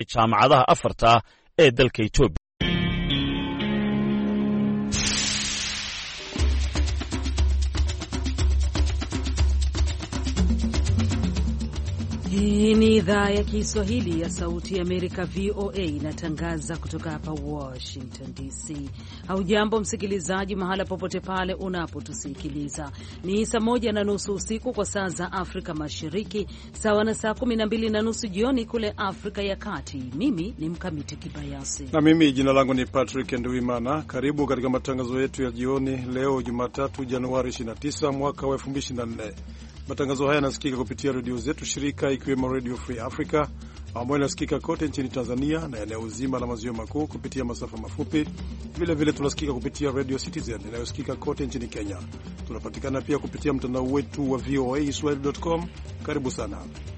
jaamacadaha afarta ee dalka Ethiopia. Hii ni idhaa ya Kiswahili ya Sauti ya Amerika, VOA, inatangaza kutoka hapa Washington DC. Haujambo msikilizaji, mahala popote pale unapotusikiliza. Ni saa 1:30 usiku kwa saa za Afrika Mashariki, sawa na saa 12:30 jioni kule Afrika ya Kati. Mimi ni Mkamiti Kibayasi. Na mimi jina langu ni Patrick Nduwimana. Karibu katika matangazo yetu ya jioni leo Jumatatu Januari 29 mwaka wa 2024. Matangazo haya yanasikika kupitia redio zetu shirika, ikiwemo Radio Free Africa ambayo inasikika kote nchini Tanzania na eneo zima la maziwa makuu kupitia masafa mafupi. Vile tunasikika kupitia Radio Citizen inayosikika kote nchini Kenya. Tunapatikana pia kupitia mtandao wetu wa voaswahili.com. Karibu sana.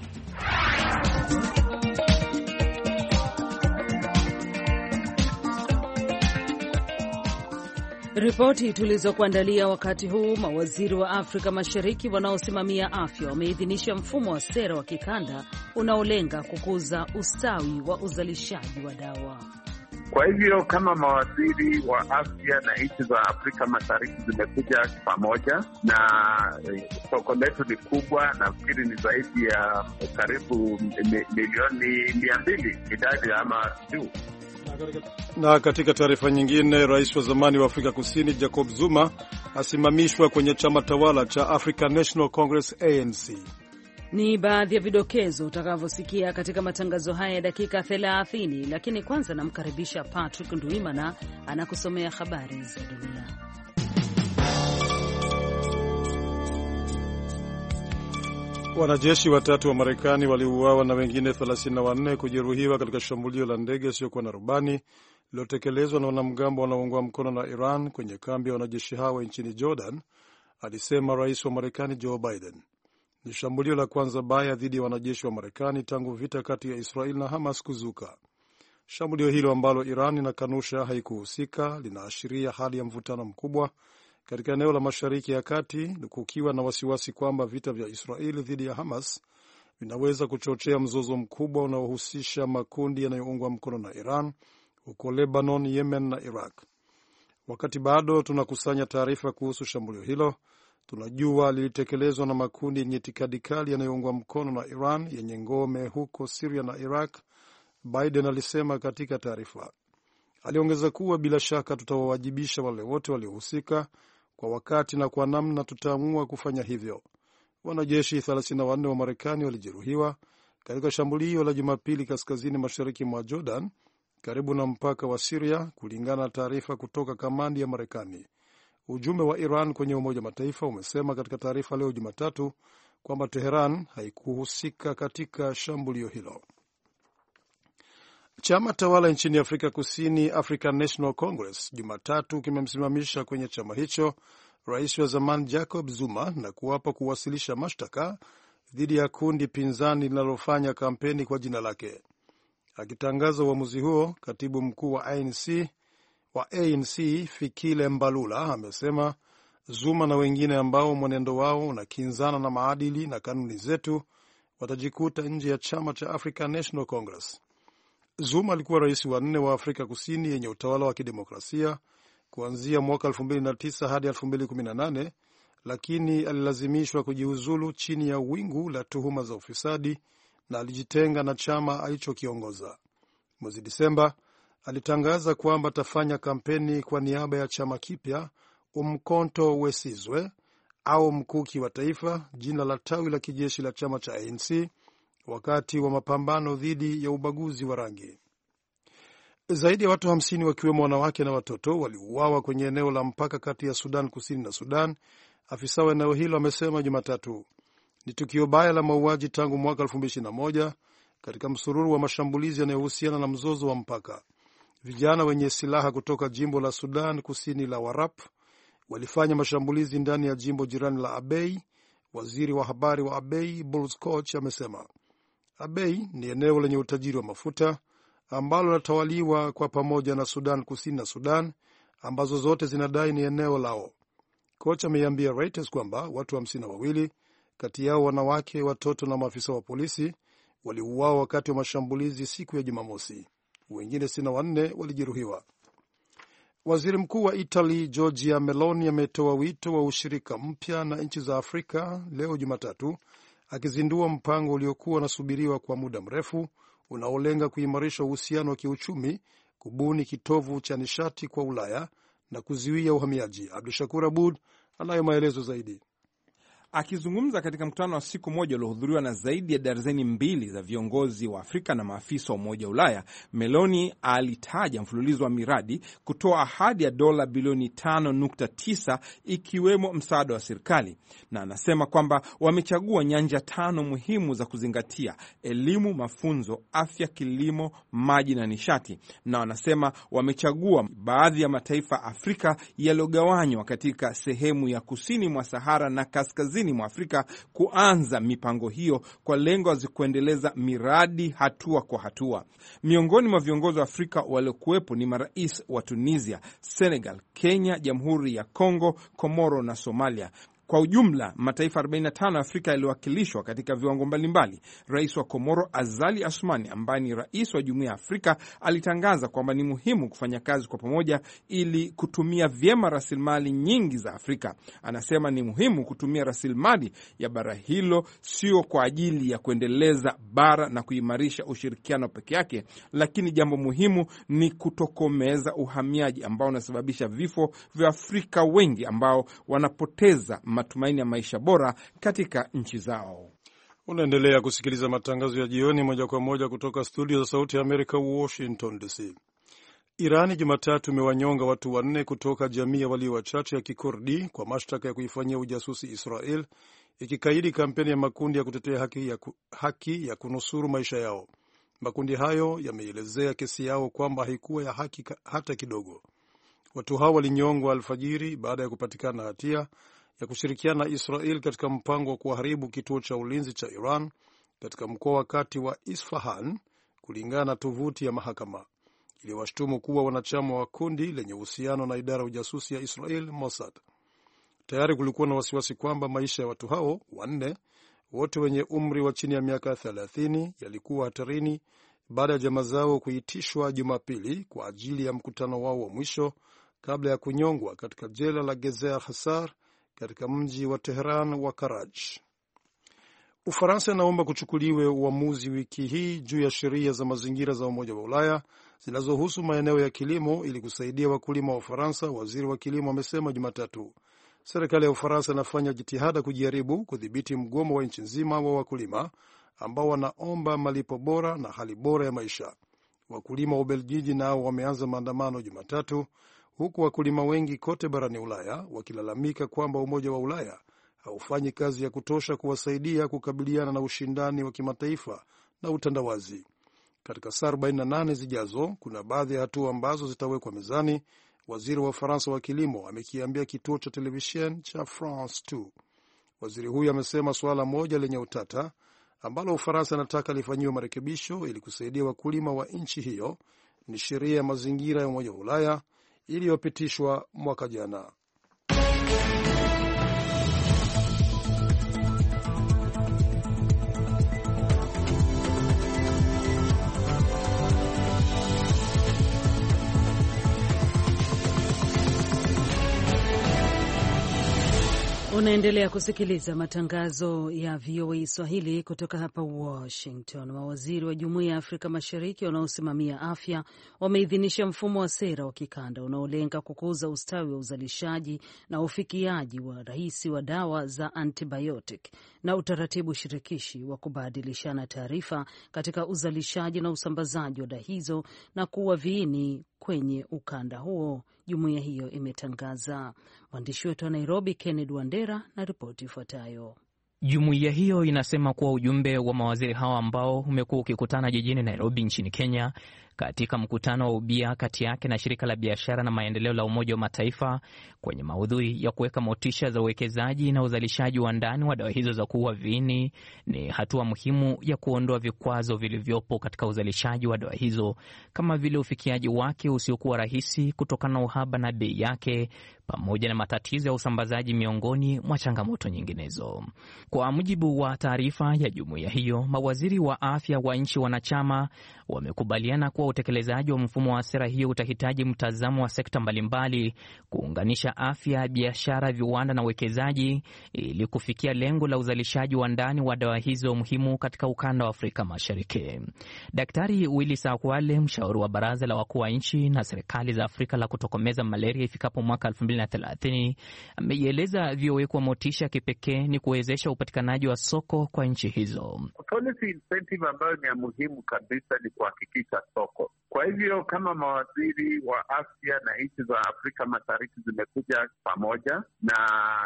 Ripoti tulizokuandalia wakati huu: mawaziri wa Afrika Mashariki wanaosimamia afya wameidhinisha mfumo wa sera wa kikanda unaolenga kukuza ustawi wa uzalishaji wa dawa. Kwa hivyo kama mawaziri wa afya na nchi za Afrika Mashariki zimekuja pamoja, na soko letu ni kubwa, nafikiri ni zaidi ya karibu milioni 200 idadi ama juu. Na katika taarifa nyingine, rais wa zamani wa Afrika Kusini Jacob Zuma asimamishwa kwenye chama tawala cha African National Congress ANC. Ni baadhi ya vidokezo utakavyosikia katika matangazo haya ya dakika 30, lakini kwanza namkaribisha Patrick Nduwimana anakusomea habari za dunia. Wanajeshi watatu wa Marekani waliuawa na wengine 34 kujeruhiwa katika shambulio la ndege isiyokuwa na rubani lililotekelezwa na wanamgambo wanaoungwa mkono na Iran kwenye kambi ya wanajeshi hao nchini Jordan, alisema rais wa Marekani Joe Biden. Ni shambulio la kwanza baya dhidi ya wanajeshi wa Marekani tangu vita kati ya Israel na Hamas kuzuka. Shambulio hilo ambalo Iran inakanusha haikuhusika linaashiria hali ya mvutano mkubwa katika eneo la Mashariki ya Kati, kukiwa na wasiwasi kwamba vita vya Israeli dhidi ya Hamas vinaweza kuchochea mzozo mkubwa unaohusisha makundi yanayoungwa mkono na Iran huko Lebanon, Yemen na Iraq. Wakati bado tunakusanya taarifa kuhusu shambulio hilo, tunajua lilitekelezwa na makundi yenye itikadi kali yanayoungwa mkono na Iran yenye ngome huko Syria na Iraq, Biden alisema katika taarifa. Aliongeza kuwa bila shaka tutawawajibisha wale wote waliohusika kwa wakati na kwa namna tutaamua kufanya hivyo. Wanajeshi 34 wa Marekani walijeruhiwa katika shambulio la Jumapili kaskazini mashariki mwa Jordan karibu na mpaka wa Syria, kulingana na taarifa kutoka kamandi ya Marekani. Ujumbe wa Iran kwenye Umoja wa Mataifa umesema katika taarifa leo Jumatatu kwamba Teheran haikuhusika katika shambulio hilo. Chama tawala nchini Afrika Kusini, African National Congress, Jumatatu kimemsimamisha kwenye chama hicho rais wa zamani Jacob Zuma na kuwapa kuwasilisha mashtaka dhidi ya kundi pinzani linalofanya kampeni kwa jina lake. Akitangaza uamuzi huo, katibu mkuu wa ANC Fikile Mbalula amesema Zuma na wengine ambao mwenendo wao unakinzana na maadili na kanuni zetu watajikuta nje ya chama cha African National Congress. Zuma alikuwa rais wa 4 wa Afrika Kusini yenye utawala wa kidemokrasia kuanzia mwaka 2009 hadi 2018, lakini alilazimishwa kujiuzulu chini ya wingu la tuhuma za ufisadi na alijitenga na chama alichokiongoza. Mwezi Disemba alitangaza kwamba atafanya kampeni kwa niaba ya chama kipya Umkhonto weSizwe au Mkuki wa Taifa, jina la tawi la kijeshi la chama cha ANC, wakati wa mapambano dhidi ya ubaguzi wa rangi. Zaidi ya watu 50 wakiwemo wanawake na watoto waliuawa kwenye eneo la mpaka kati ya Sudan Kusini na Sudan, afisa wa eneo hilo amesema Jumatatu. Ni tukio baya la mauaji tangu mwaka 2021 katika msururu wa mashambulizi yanayohusiana na mzozo wa mpaka. Vijana wenye silaha kutoka jimbo la Sudan Kusini la Warap walifanya mashambulizi ndani ya jimbo jirani la Abyei. Waziri wa habari wa Abyei, Bulls Koch, amesema Abyei ni eneo lenye utajiri wa mafuta ambalo linatawaliwa kwa pamoja na Sudan Kusini na Sudan, ambazo zote zinadai ni eneo lao. Koch ameiambia Reuters kwamba watu 52, kati yao wanawake, watoto na maafisa wa polisi, waliuawa wakati wa mashambulizi siku ya Jumamosi. Wengine 64 walijeruhiwa. Waziri Mkuu wa Italy Giorgia Meloni ametoa wito wa ushirika mpya na nchi za Afrika leo Jumatatu, akizindua mpango uliokuwa unasubiriwa kwa muda mrefu unaolenga kuimarisha uhusiano wa kiuchumi, kubuni kitovu cha nishati kwa Ulaya na kuzuia uhamiaji. Abdushakur Abud anayo maelezo zaidi. Akizungumza katika mkutano wa siku moja uliohudhuriwa na zaidi ya darzeni 2 za viongozi wa Afrika na maafisa wa Umoja wa Ulaya, Meloni alitaja mfululizo wa miradi, kutoa ahadi ya dola bilioni 5.9 ikiwemo msaada wa serikali, na anasema kwamba wamechagua nyanja 5 muhimu za kuzingatia: elimu, mafunzo, afya, kilimo, maji na nishati. Na wanasema wamechagua baadhi ya mataifa Afrika yaliyogawanywa katika sehemu ya kusini mwa Sahara na kaskazini mwa Afrika kuanza mipango hiyo kwa lengo la kuendeleza miradi hatua kwa hatua. Miongoni mwa viongozi wa Afrika waliokuwepo ni marais wa Tunisia, Senegal, Kenya, Jamhuri ya Kongo, Komoro na Somalia. Kwa ujumla mataifa 45 ya Afrika yaliwakilishwa katika viwango mbalimbali. Rais wa Komoro Azali Assoumani, ambaye ni rais wa Jumuiya ya Afrika, alitangaza kwamba ni muhimu kufanya kazi kwa pamoja ili kutumia vyema rasilimali nyingi za Afrika. Anasema ni muhimu kutumia rasilimali ya bara hilo sio kwa ajili ya kuendeleza bara na kuimarisha ushirikiano peke yake, lakini jambo muhimu ni kutokomeza uhamiaji ambao unasababisha vifo vya Afrika wengi ambao wanapoteza matumaini ya maisha bora katika nchi zao. Unaendelea kusikiliza matangazo ya jioni moja kwa moja kutoka studio za Sauti ya Amerika, Washington DC. Irani Jumatatu imewanyonga watu 4 kutoka jamii ya walio wachache ya Kikurdi kwa mashtaka ya kuifanyia ujasusi Israel, ikikaidi kampeni ya makundi ya kutetea haki ya kunusuru maisha yao. Makundi hayo yameelezea kesi yao kwamba haikuwa ya haki hata kidogo. Watu hao walinyongwa alfajiri baada ya kupatikana hatia ya kushirikiana na Israel katika mpango wa kuharibu kituo cha ulinzi cha Iran katika mkoa wa kati wa Isfahan, kulingana na tovuti ya mahakama. Iliwashtumu kuwa wanachama wa kundi lenye uhusiano na idara ya ujasusi ya Israel, Mossad. Tayari kulikuwa na wasiwasi kwamba maisha ya watu hao 4, wote wenye umri wa chini ya miaka 30, yalikuwa hatarini baada ya jamaa zao kuitishwa Jumapili kwa ajili ya mkutano wao wa mwisho kabla ya kunyongwa katika jela la Gezer Hassar katika mji wa Tehran wa Karaj. Ufaransa inaomba kuchukuliwe uamuzi wiki hii juu ya sheria za mazingira za Umoja wa Ulaya zinazohusu maeneo ya kilimo ili kusaidia wakulima wa Ufaransa, waziri wa kilimo amesema Jumatatu. Serikali ya Ufaransa inafanya jitihada kujaribu kudhibiti mgomo wa nchi nzima wa wakulima ambao wanaomba malipo bora na hali bora ya maisha. Wakulima wa Ubelgiji nao wameanza maandamano Jumatatu, huku wakulima wengi kote barani Ulaya wakilalamika kwamba Umoja wa Ulaya haufanyi kazi ya kutosha kuwasaidia kukabiliana na ushindani wa kimataifa na utandawazi. Katika saa 48 zijazo, kuna baadhi ya hatua ambazo zitawekwa mezani, waziri wa Ufaransa wa kilimo amekiambia kituo cha televisheni cha France 2. Waziri huyu amesema suala moja lenye utata ambalo Ufaransa inataka lifanyiwe marekebisho ili kusaidia wakulima wa nchi hiyo ni sheria ya mazingira ya Umoja wa Ulaya iliyopitishwa mwaka jana. Unaendelea kusikiliza matangazo ya VOA Swahili kutoka hapa Washington. Mawaziri wa Jumuiya ya Afrika Mashariki wanaosimamia afya wameidhinisha mfumo wa sera wa kikanda unaolenga kukuza ustawi wa uzalishaji na ufikiaji wa rahisi wa dawa za antibiotic na utaratibu shirikishi wa kubadilishana taarifa katika uzalishaji na usambazaji wa dawa hizo na kuwa viini kwenye ukanda huo, jumuiya hiyo imetangaza. Mwandishi wetu wa Nairobi Kennedy Wandera na ripoti ifuatayo. Jumuiya hiyo inasema kuwa ujumbe wa mawaziri hao ambao umekuwa ukikutana jijini Nairobi nchini Kenya katika mkutano wa ubia kati yake na shirika la biashara na maendeleo la Umoja wa Mataifa kwenye maudhui ya kuweka motisha za uwekezaji na uzalishaji wa ndani wa dawa hizo za kuua viini ni hatua muhimu ya kuondoa vikwazo vilivyopo katika uzalishaji wa dawa hizo, kama vile ufikiaji wake usiokuwa rahisi kutokana na uhaba na bei yake, pamoja na matatizo ya usambazaji miongoni mwa changamoto nyinginezo. Kwa mujibu wa taarifa ya jumuiya hiyo, mawaziri wa afya wa nchi wanachama wamekubaliana kuwa utekelezaji wa mfumo wa sera hiyo utahitaji mtazamo wa sekta mbalimbali, kuunganisha afya, biashara, viwanda na uwekezaji ili kufikia lengo la uzalishaji wa ndani wa dawa hizo muhimu katika ukanda wa Afrika Mashariki. Daktari Willis Akwale, mshauri wa baraza la wakuu wa nchi na serikali za Afrika la kutokomeza malaria ifikapo mwaka 2030, ameieleza VOA kuwa motisha kipekee ni kuwezesha upatikanaji wa soko kwa nchi hizo. Policy incentive ambayo ni ya muhimu kabisa ni kuhakikisha soko. Kwa hivyo kama mawaziri wa afya na nchi za Afrika Mashariki zimekuja pamoja na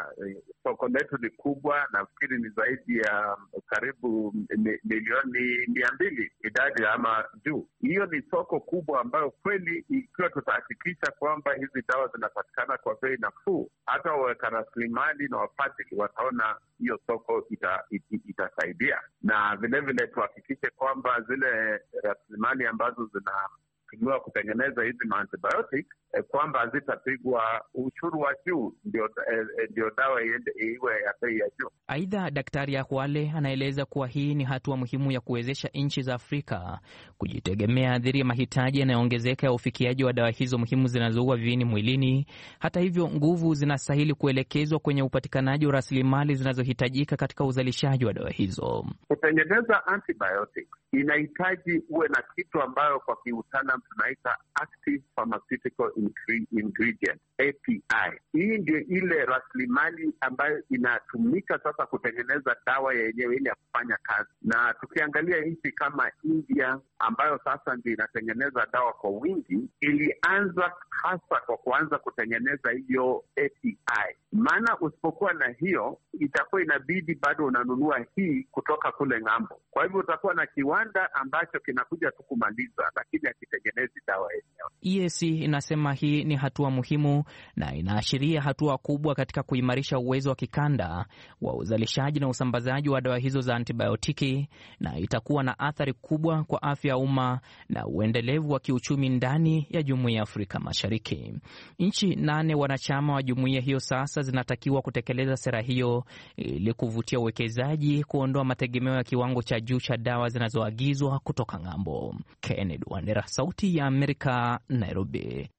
soko letu ni kubwa, nafikiri ni zaidi ya karibu milioni 200 idadi ama juu. Hiyo ni soko kubwa ambayo kweli, ikiwa tutahakikisha kwamba hizi dawa zinapatikana kwa bei nafuu, hata waweka rasilimali na wafadhili wataona hiyo soko itasaidia. Na vilevile tuhakikishe kwamba zile rasilimali ambazo zinatumiwa kutengeneza hizi antibiotic kwamba hazitapigwa ushuru wa juu ndio dawa iwe ya bei ya juu. Aidha, Daktari Akwale anaeleza kuwa hii ni hatua muhimu ya kuwezesha nchi za Afrika kujitegemea dhidi ya mahitaji yanayoongezeka ya ufikiaji wa dawa hizo muhimu zinazoua viini mwilini. Hata hivyo, nguvu zinastahili kuelekezwa kwenye upatikanaji wa rasilimali zinazohitajika katika uzalishaji wa dawa hizo. Kutengeneza antibiotic inahitaji uwe na kitu ambayo kwa kiutaalam tunaita active pharmaceutical ingredient, API. Hii ndio ile rasilimali ambayo inatumika sasa kutengeneza dawa yenyewe ile ya kufanya kazi. Na tukiangalia nchi kama India ambayo sasa ndio inatengeneza dawa kwa wingi, ilianza hasa kwa kuanza kutengeneza hiyo API. Maana usipokuwa na hiyo, itakuwa inabidi bado unanunua hii kutoka kule ng'ambo. Kwa hivyo utakuwa na kiwanda ambacho kinakuja tu kumaliza, lakini hakitengenezi dawa yenyewe. EAC inasema hii ni hatua muhimu na inaashiria hatua kubwa katika kuimarisha uwezo wa kikanda wa uzalishaji na usambazaji wa dawa hizo za antibiotiki, na itakuwa na athari kubwa kwa afya ya umma na uendelevu wa kiuchumi ndani ya Jumuiya ya Afrika Mashariki. Nchi 8 wanachama wa jumuiya hiyo sasa zinatakiwa kutekeleza sera hiyo ili kuvutia uwekezaji, kuondoa mategemeo ya kiwango cha juu cha dawa zinazoagizwa kutoka ng'ambo. Kennedy Wandera, Sauti ya Amerika, Nairobi.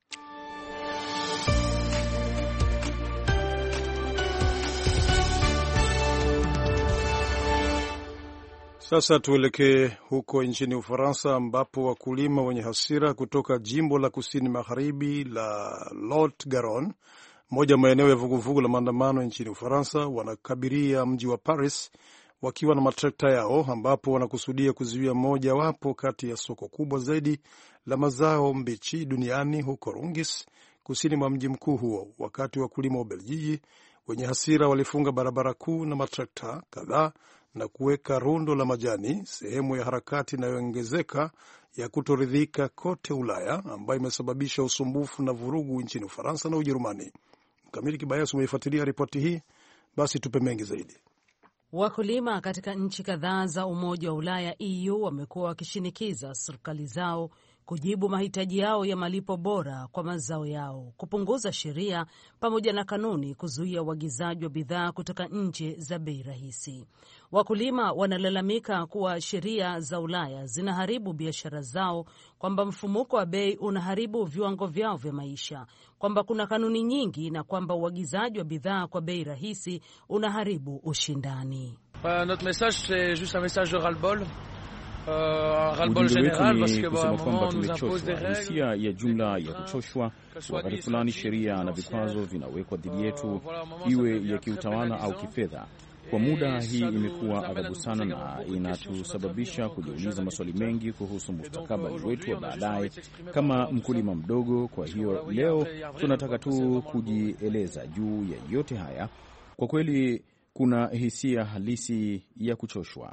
Sasa tuelekee huko nchini Ufaransa, ambapo wakulima wenye hasira kutoka jimbo la kusini magharibi la Lot-Garonne, moja maeneo ya vuguvugu la maandamano nchini Ufaransa, wanakabiria mji wa Paris wakiwa na matrekta yao, ambapo wanakusudia kuzuia moja wapo kati ya soko kubwa zaidi la mazao mbichi duniani huko Rungis, kusini mwa mji mkuu huo. Wakati wakulima wa Ubelgiji wenye hasira walifunga barabara kuu na matrekta kadhaa na kuweka rundo la majani, sehemu ya harakati inayoongezeka ya kutoridhika kote Ulaya, ambayo imesababisha usumbufu na vurugu nchini Ufaransa na Ujerumani. Mkamili Kibayasi umeifuatilia ripoti hii, basi tupe mengi zaidi. Wakulima katika nchi kadhaa za Umoja wa Ulaya EU wamekuwa wakishinikiza serikali zao kujibu mahitaji yao ya malipo bora kwa mazao yao, kupunguza sheria pamoja na kanuni kuzuia uagizaji wa bidhaa kutoka nje za bei rahisi. Wakulima wanalalamika kuwa sheria za Ulaya zinaharibu biashara zao, kwamba mfumuko wa bei unaharibu viwango vyao vya maisha, kwamba kuna kanuni nyingi na kwamba uagizaji wa bidhaa kwa bei rahisi unaharibu ushindani. Notre message c'est juste un message de ras-le-bol. Ujumbe wetu ni kusema kwamba tumechoshwa, hisia ya jumla ya kuchoshwa. Wakati fulani sheria na vikwazo vinawekwa dhidi yetu, iwe ya kiutawala au kifedha. Kwa muda hii imekuwa adhabu sana na inatusababisha kujiuliza maswali mengi kuhusu mustakabali wetu wa baadaye kama mkulima mdogo. Kwa hiyo leo tunataka tu kujieleza juu ya yote haya. Kwa kweli kuna hisia halisi ya kuchoshwa.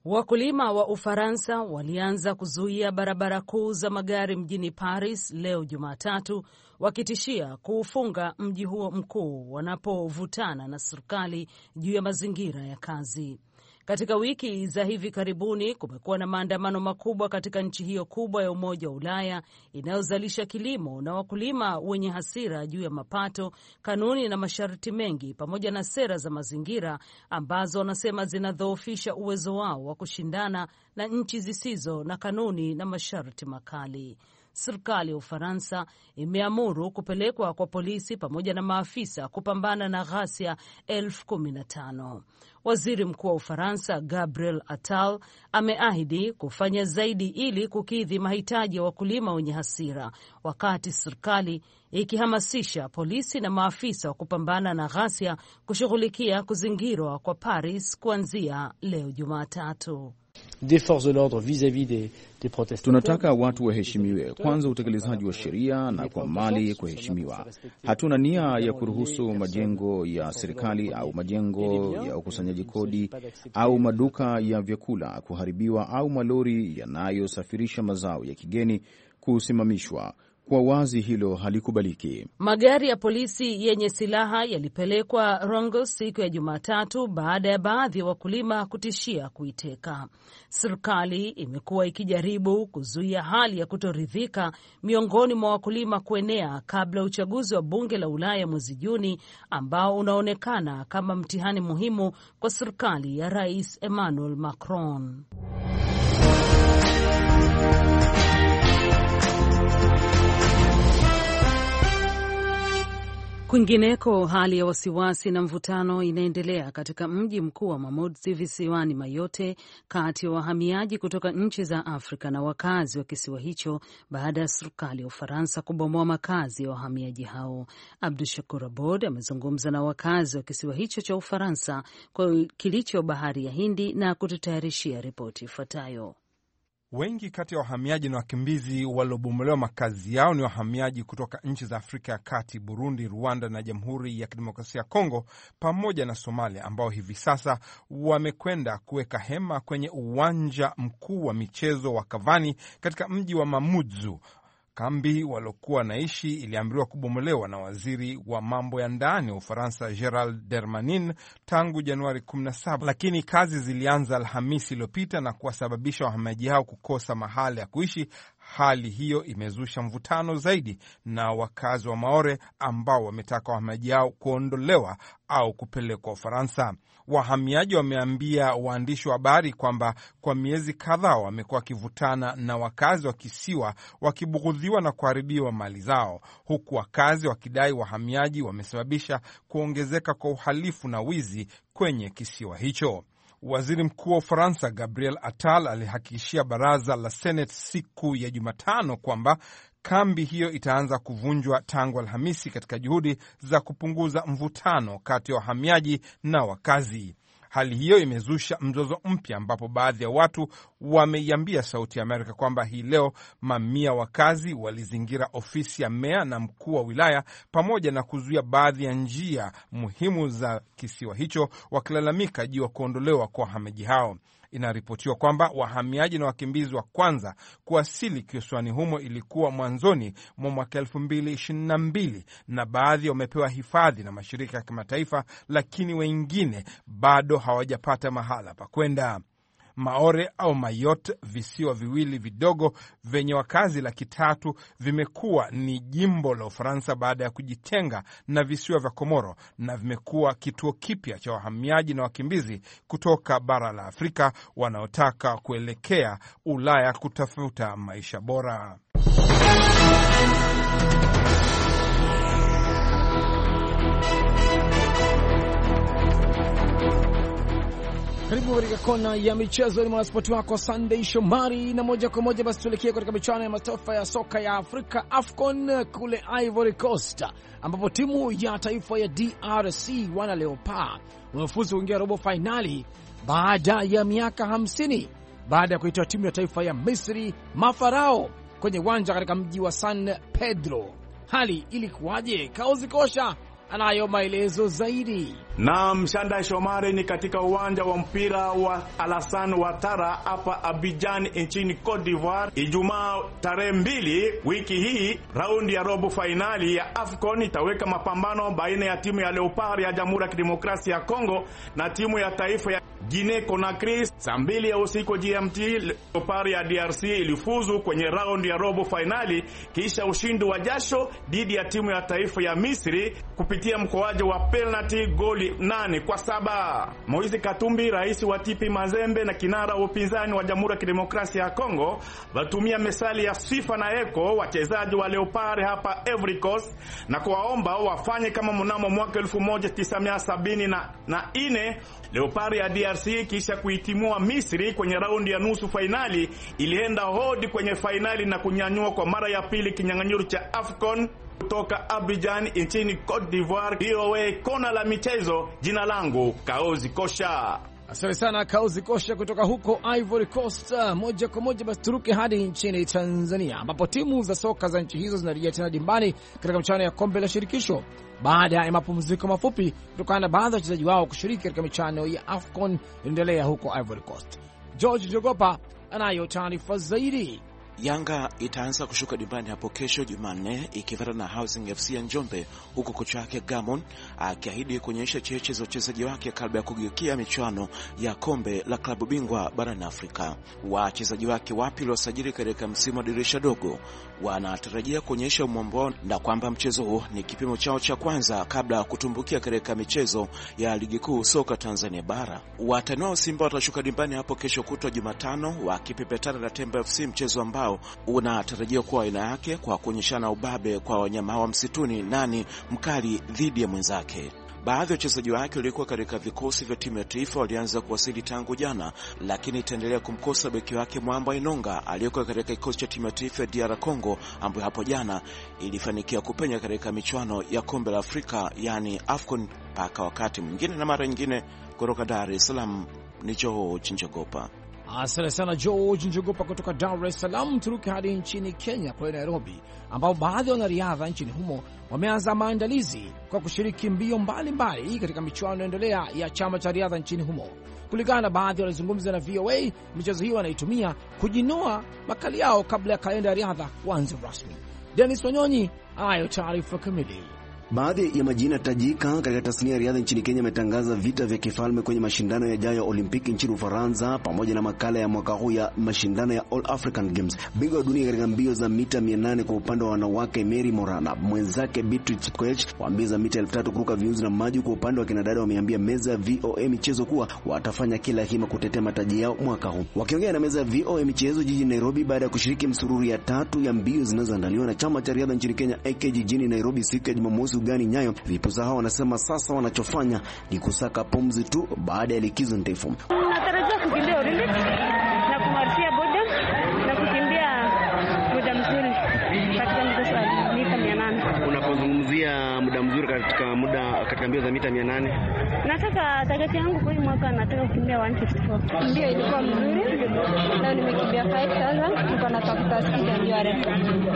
Wakulima wa Ufaransa walianza kuzuia barabara kuu za magari mjini Paris leo Jumatatu, wakitishia kuufunga mji huo mkuu wanapovutana na serikali juu ya mazingira ya kazi. Katika wiki za hivi karibuni kumekuwa na maandamano makubwa katika nchi hiyo kubwa ya Umoja wa Ulaya inayozalisha kilimo na wakulima wenye hasira juu ya mapato, kanuni na masharti mengi pamoja na sera za mazingira ambazo wanasema zinadhoofisha uwezo wao wa kushindana na nchi zisizo na kanuni na masharti makali. Serikali ya Ufaransa imeamuru kupelekwa kwa polisi pamoja na maafisa kupambana na ghasia 15,000. Waziri Mkuu wa Ufaransa Gabriel Attal ameahidi kufanya zaidi ili kukidhi mahitaji ya wakulima wenye hasira, wakati serikali ikihamasisha polisi na maafisa wa kupambana na ghasia kushughulikia kuzingirwa kwa Paris kuanzia leo Jumatatu. Tunataka watu waheshimiwe, kwanza utekelezaji wa sheria na kwa mali kuheshimiwa. Hatuna nia ya kuruhusu majengo ya serikali au majengo ya ukusanyaji kodi au maduka ya vyakula kuharibiwa au malori yanayosafirisha mazao ya kigeni kusimamishwa. Kwa wazi hilo halikubaliki. Magari ya polisi yenye silaha yalipelekwa Rongo siku ya Jumatatu baada ya baadhi ya wakulima kutishia kuiteka. Serikali imekuwa ikijaribu kuzuia hali ya kutoridhika miongoni mwa wakulima kuenea kabla uchaguzi wa bunge la Ulaya mwezi Juni, ambao unaonekana kama mtihani muhimu kwa serikali ya Rais Emmanuel Macron. Kwingineko, hali ya wasiwasi na mvutano inaendelea katika mji mkuu wa Mamoudzou visiwani Mayotte, kati ya wahamiaji kutoka nchi za Afrika na wakazi wa kisiwa hicho baada ya serikali ya Ufaransa kubomoa makazi ya wahamiaji hao. Abdushakur Abod amezungumza na wakazi wa kisiwa hicho cha Ufaransa kwa kilicho bahari ya Hindi na kututayarishia ripoti ifuatayo. Wengi kati ya wahamiaji na wakimbizi waliobomolewa makazi yao ni wahamiaji kutoka nchi za Afrika ya Kati, Burundi, Rwanda na Jamhuri ya Kidemokrasia ya Kongo pamoja na Somalia, ambao hivi sasa wamekwenda kuweka hema kwenye uwanja mkuu wa michezo wa Kavani katika mji wa Mamoudzou. Kambi waliokuwa naishi iliamriwa kubomolewa na waziri wa mambo ya ndani wa Ufaransa Gerald Darmanin tangu Januari 17, lakini kazi zilianza Alhamisi iliyopita na kuwasababisha wahamiaji hao kukosa mahali ya kuishi. Hali hiyo imezusha mvutano zaidi na wakazi wa Maore ambao wametaka wahamiaji hao kuondolewa au kupelekwa Ufaransa. Wahamiaji wameambia waandishi wa habari kwamba kwa miezi kadhaa wamekuwa wakivutana na wakazi wa kisiwa, wakibughudhiwa na kuharibiwa mali zao, huku wakazi wakidai wahamiaji wamesababisha kuongezeka kwa uhalifu na wizi kwenye kisiwa hicho. Waziri Mkuu wa Ufaransa Gabriel Attal alihakikishia baraza la Senate siku ya Jumatano kwamba kambi hiyo itaanza kuvunjwa tangu Alhamisi katika juhudi za kupunguza mvutano kati ya wahamiaji na wakazi. Hali hiyo imezusha mzozo mpya ambapo baadhi ya watu wameiambia Sauti ya Amerika kwamba hii leo mamia wakazi walizingira ofisi ya meya na mkuu wa wilaya pamoja na kuzuia baadhi ya njia muhimu za kisiwa hicho, wakilalamika juu ya kuondolewa kwa wahamiaji hao. Inaripotiwa kwamba wahamiaji na wakimbizi wa kwanza kuwasili kisiwani humo ilikuwa mwanzoni mwa mwaka 2022 na baadhi wamepewa hifadhi na mashirika ya kimataifa, lakini wengine bado hawajapata mahala pa kwenda. Maore au Mayotte, visiwa viwili vidogo vyenye wakazi 300,000, vimekuwa ni jimbo la Ufaransa baada ya kujitenga na visiwa vya Komoro, na vimekuwa kituo kipya cha wahamiaji na wakimbizi kutoka bara la Afrika wanaotaka kuelekea Ulaya kutafuta maisha bora. Karibu katika kona ya michezo, ni mwanaspoti wako Sunday Shomari, na moja kwa moja basi tuelekea katika michuano ya mataifa ya soka ya Afrika AFCON kule Ivory Coast, ambapo timu ya taifa ya DRC wana Leopard wamefuzu kuingia robo finali baada ya miaka 50 baada ya kuitoa timu ya taifa ya Misri Mafarao kwenye uwanja katika mji wa San Pedro. Hali ilikuwaje? Kaozi Kosha anayo maelezo zaidi. Na Mshanda Shomari ni katika uwanja wa mpira wa Alassane Ouattara hapa Abidjan nchini Cote d'Ivoire. Ijumaa tarehe 2 wiki hii, raundi ya robo finali ya AFCON itaweka mapambano baina ya timu ya Leopard ya Jamhuri ya Kidemokrasia ya Kongo na timu ya taifa ya Guinea Conakry. Saa 2 ya usiku GMT, Leopard ya DRC ilifuzu kwenye raundi ya robo finali kisha ushindi wa jasho dhidi ya timu ya taifa ya Misri kupitia mkoaji wa penalty goli 8-7. Moise Katumbi, rais wa TP Mazembe na kinara wa upinzani wa Jamhuri ya Kidemokrasia ya Kongo, watumia mesali ya sifa na eko wachezaji wa Leopard hapa Ivory Coast na kuwaomba wafanye kama mnamo mwaka 1974 Leopard ya DRC kisha kuitimua Misri kwenye raundi ya nusu finali ilienda hodi kwenye finali na kunyanyua kwa mara ya pili kinyang'anyiro cha AFCON. Kutoka Abidjan nchini Cote d'Ivoire, VOA kona la michezo, jina langu Kaozi Kosha. Asante sana Kaozi Kosha kutoka huko Ivory Coast. Moja kwa moja basi turuke hadi nchini Tanzania ambapo timu za soka za nchi hizo zinarejea tena dimbani katika mchuano ya kombe la shirikisho baada ya mapumziko mafupi kutokana na baadhi ya wachezaji wao kushiriki katika michuano ya AFCON inaendelea huko Ivory Coast. George Jogopa anayo taarifa zaidi. Yanga itaanza kushuka dimbani hapo kesho Jumanne ikifuatana na Housing FC ya Njombe, huko kocha wake Gamon akiahidi kuonyesha cheche za wachezaji wake kabla ya kugeukia michuano ya kombe la klabu bingwa barani Afrika. Wachezaji wake wapya waliosajili katika msimu wa dirisha dogo wanatarajia kuonyesha umwambo wao na kwamba mchezo huu ni kipimo chao cha kwanza kabla ya kutumbukia katika michezo ya ligi kuu soka Tanzania bara. Watanao Simba watashuka dimbani hapo kesho kutwa Jumatano wakipepetana na Temba FC, mchezo ambao unatarajiwa kuwa aina yake kwa kuonyeshana ubabe kwa wanyama wa msituni nani mkali dhidi ya mwenzake. Baadhi ya wachezaji wake walikuwa katika vikosi vya timu ya taifa walianza kuwasili tangu jana, lakini itaendelea kumkosa beki wake Mwamba Inonga aliyekuwa katika kikosi cha timu ya taifa ya DR Congo ambayo hapo jana ilifanikiwa kupenya katika michuano ya kombe la Afrika yani AFCON. Mpaka wakati mwingine na mara nyingine, kutoka Dar es Salaam ni George Njogopa. Asante sana George Njogopa kutoka Dar es Salaam. Turuki hadi nchini Kenya kwa Nairobi ambao baadhi ya wanariadha nchini humo wameanza maandalizi kwa kushiriki mbio mbalimbali katika michuano inayoendelea ya chama cha riadha nchini humo. Kulingana na baadhi walizungumza na VOA, michezo hiyo wanaitumia kujinoa makali yao kabla ya kalenda ya riadha kuanza rasmi. Dennis Wanyonyi anayo taarifa kamili. Baadhi ya majina tajika katika tasnia ya riadha nchini Kenya wametangaza vita vya kifalme kwenye mashindano yajayo ya Olimpiki nchini Ufaransa pamoja na makala ya mwaka huu ya mashindano ya All African Games. Bingwa wa dunia katika mbio za mita 800 kwa upande wa wanawake Mary Morana, mwenzake Beatrice Koech wa mbio za mita 3000 kuruka viunzi na maji kwa upande wa kinadada wameambia meza ya VOA michezo kuwa watafanya kila hima kutetea mataji yao mwaka huu. Wakiongea na meza ya VOA michezo jijini Nairobi baada ya kushiriki msururu ya 3 ya mbio zinazoandaliwa na chama cha riadha nchini Kenya AK jijini Nairobi siku ya Jumamosi ugani Nyayo, vipusa hao wanasema sasa wanachofanya ni kusaka pumzi tu baada ya likizo ndefu. Natarajia kukimbia Olympic na kumarshia boda na kukimbia muda mzuri katika mchezo wa mita 800. Unapozungumzia muda mzuri katika mbio za mita 800? Nataka target yangu kwa mwaka nataka kukimbia 154. Ndio ilikuwa mzuri. Leo nimekimbia 5000, niko natafuta speed ya refu.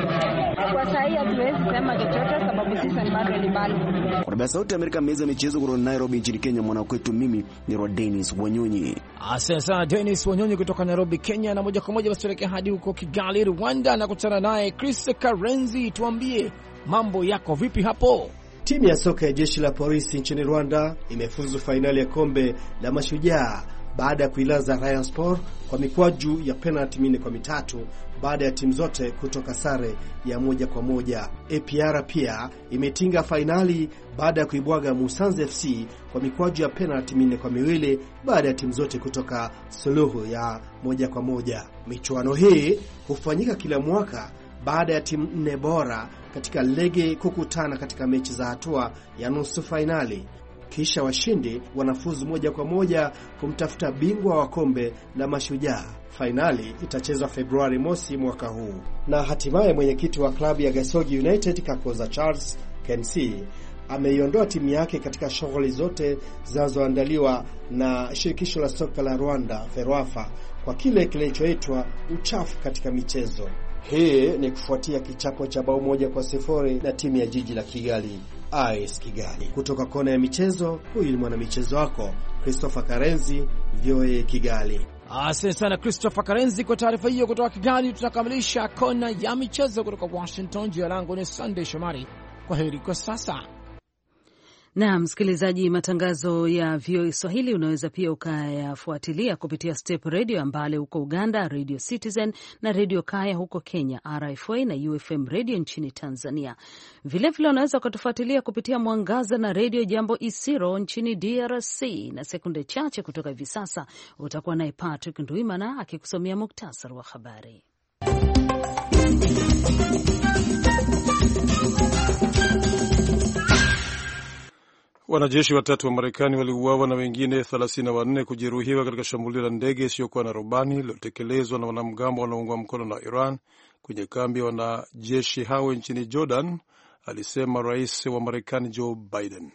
Kwa sasa hatuwezi sema chochote sababu sisi ni bado ni mbali. Kwa Sauti ya Amerika, meza michezo kutoka Nairobi nchini Kenya, mwanakwetu mimi ni Dennis Wanyonyi. Asante sana Dennis Wanyonyi kutoka Nairobi Kenya, na moja kwa moja basi tuelekea hadi huko Kigali Rwanda na kukutana naye Chris Karenzi. Tuambie mambo yako vipi hapo? Timu ya soka ya jeshi la polisi nchini Rwanda imefuzu fainali ya kombe la mashujaa baada ya kuilaza Rayon Sport kwa mikwaju ya penalty 4-3 baada ya timu zote kutoka sare ya 1-1. APR pia imetinga fainali baada ya kuibwaga Musanze FC kwa mikwaju ya penalty 4-2 baada ya timu zote kutoka suluhu ya 1-1. Michuano hii hufanyika kila mwaka baada ya timu 4 bora katika ligi kukutana katika mechi za hatua ya nusu fainali. Kisha washindi wanafuzu moja kwa moja kumtafuta bingwa wa kombe la mashujaa. Fainali itachezwa Februari mosi mwaka huu. Na hatimaye mwenyekiti wa klabu ya Gasogi United Kakoza Charles Kensi ameiondoa timu yake katika shughuli zote zinazoandaliwa na shirikisho la soka la Rwanda Ferwafa kwa kile kilichoitwa uchafu katika michezo. Hii ni kufuatia kichapo cha bao 1-0 na timu ya jiji la Kigali AS Kigali. Kutoka kona ya michezo, huyu ni mwanamichezo wako Christopher Karenzi, VOA Kigali. Asante sana Christopher Karenzi kwa taarifa hiyo kutoka Kigali. Tunakamilisha kona ya michezo kutoka Washington. Jina langu ni Sunday Shomari. Kwa heri kwa sasa. Na msikilizaji, matangazo ya VOA Swahili unaweza pia ukayafuatilia kupitia Step Radio Ambale huko Uganda, Radio Citizen na Radio Kaya huko Kenya, RFA na UFM Radio nchini Tanzania. Vilevile unaweza ukatufuatilia kupitia Mwangaza na Radio Jambo Isiro nchini DRC. Na sekunde chache kutoka hivi sasa utakuwa naye Patrick Nduimana akikusomea muktasari wa habari. Wanajeshi watatu wa Marekani waliuawa na wengine 34 kujeruhiwa katika shambulio la ndege isiyokuwa na rubani lililotekelezwa na wanamgambo wanaoungwa mkono na Iran kwenye kambi ya wanajeshi hao nchini Jordan, alisema rais wa Marekani Joe Biden.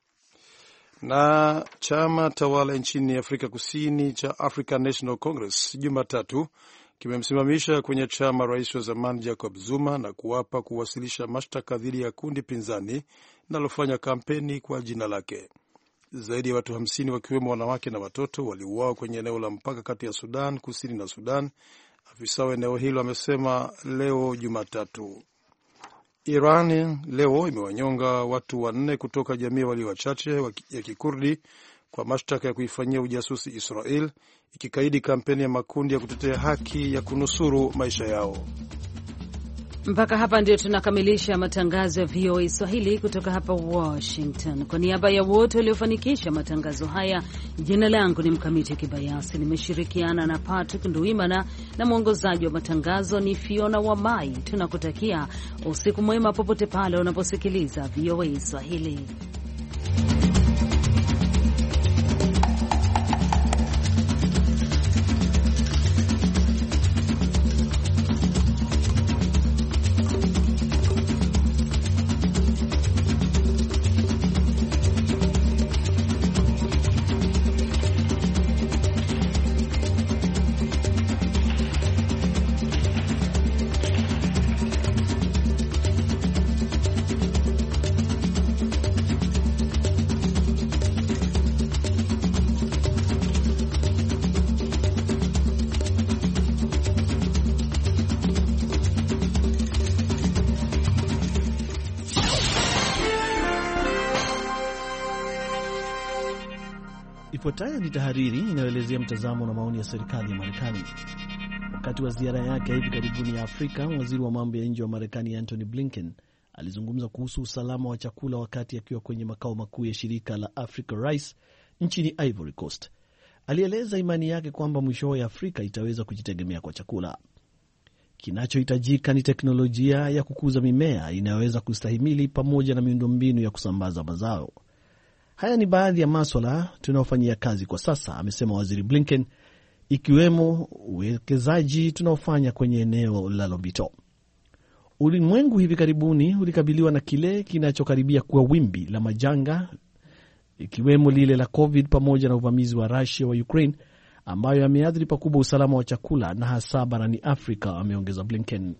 Na chama tawala nchini Afrika Kusini cha African National Congress Jumatatu kimemsimamisha kwenye chama rais wa zamani Jacob Zuma na kuwapa kuwasilisha mashtaka dhidi ya kundi pinzani linalofanya kampeni kwa jina lake. Zaidi ya watu 50 wakiwemo wanawake na watoto waliuawa kwenye eneo la mpaka kati ya Sudan Kusini na Sudan, afisa wa eneo hilo amesema leo Jumatatu. Iran leo imewanyonga watu 4 kutoka jamii walio wachache ya Kikurdi kwa mashtaka ya kuifanyia ujasusi Israel, ikikaidi kampeni ya makundi ya kutetea haki ya kunusuru maisha yao. Mpaka hapa ndio tunakamilisha matangazo ya VOA Swahili kutoka hapa Washington. Kwa niaba ya wote waliofanikisha matangazo haya, jina langu ni Mkamiti Kibayasi. Nimeshirikiana na Patrick Nduimana na mwongozaji wa matangazo ni Fiona Wamai. Tunakutakia usiku mwema popote pale unaposikiliza VOA Swahili. Ifuatayo ni tahariri inayoelezea mtazamo na maoni ya serikali ya Marekani. Wakati wa ziara yake hivi karibuni ya Afrika, waziri wa mambo ya nje wa Marekani Antony Blinken alizungumza kuhusu usalama wa chakula wakati akiwa kwenye makao makuu ya shirika la Africa Rice nchini Ivory Coast. Alieleza imani yake kwamba mwishowe Afrika itaweza kujitegemea kwa chakula. Kinachohitajika ni teknolojia ya kukuza mimea inayoweza kustahimili pamoja na miundombinu ya kusambaza mazao. Haya ni baadhi ya masuala tunaofanyia kazi kwa sasa, amesema waziri Blinken, ikiwemo uwekezaji tunaofanya kwenye eneo la Lobito. Ulimwengu hivi karibuni ulikabiliwa na kile kinachokaribia kuwa wimbi la majanga, ikiwemo lile la COVID pamoja na uvamizi wa Russia wa Ukraine, ambayo yameathiri pakubwa usalama wa chakula na hasa barani Afrika, ameongeza Blinken.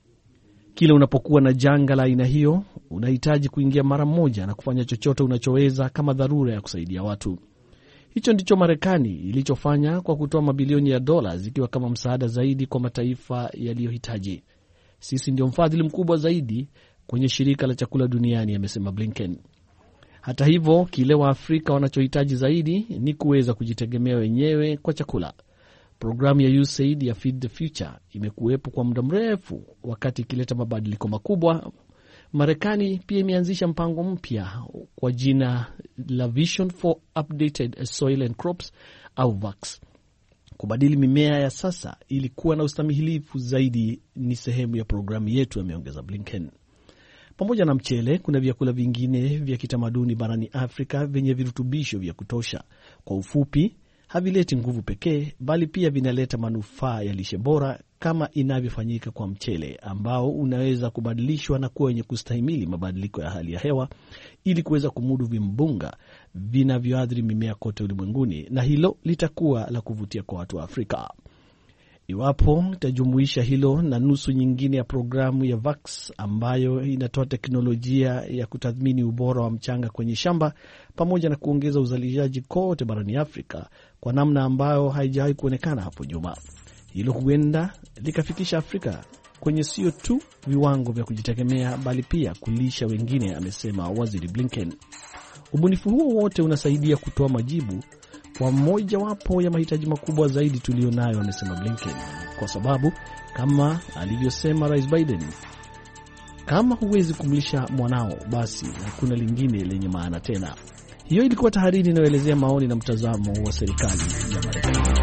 Kila unapokuwa na janga la aina hiyo, unahitaji kuingia mara moja na kufanya chochote unachoweza kama dharura ya kusaidia watu. Hicho ndicho Marekani ilichofanya kwa kutoa mabilioni ya dola zikiwa kama msaada zaidi kwa mataifa yaliyohitaji. Sisi ndio mfadhili mkubwa zaidi kwenye shirika la chakula duniani, amesema Blinken. Hata hivyo, kile wa Afrika wanachohitaji zaidi ni kuweza kujitegemea wenyewe kwa chakula. Programu ya USAID ya Feed the Future imekuwepo kwa muda mrefu wakati ikileta mabadiliko makubwa. Marekani pia imeanzisha mpango mpya kwa jina la Vision for Updated Soil and Crops au VAX. Kubadili mimea ya sasa ili kuwa na ustamihilifu zaidi ni sehemu ya programu yetu, ameongeza Blinken. Pamoja na mchele, kuna vyakula vingine vya kitamaduni barani Afrika vyenye virutubisho vya kutosha. Kwa ufupi, havileti nguvu pekee, bali pia vinaleta manufaa ya lishe bora kama inavyofanyika kwa mchele ambao unaweza kubadilishwa na kuwa wenye kustahimili mabadiliko ya hali ya hewa ili kuweza kumudu vimbunga vinavyoathiri mimea kote ulimwenguni, na hilo litakuwa la kuvutia kwa watu wa Afrika. iwapo itajumuisha hilo na nusu nyingine ya programu ya VAX ambayo inatoa teknolojia ya kutathmini ubora wa mchanga kwenye shamba pamoja na kuongeza uzalishaji kote barani Afrika kwa namna ambayo haijawahi kuonekana hapo nyuma. Hilo huenda likafikisha Afrika kwenye sio tu viwango vya kujitegemea bali pia kulisha wengine, amesema Waziri Blinken. Ubunifu huo wote unasaidia kutoa majibu kwa mmoja wapo ya mahitaji makubwa zaidi tulionayo, amesema Blinken, kwa sababu kama alivyosema Rais Biden, kama huwezi kumlisha mwanao basi hakuna lingine lenye maana tena. Hiyo ilikuwa tahariri inayoelezea maoni na mtazamo wa serikali ya Marekani.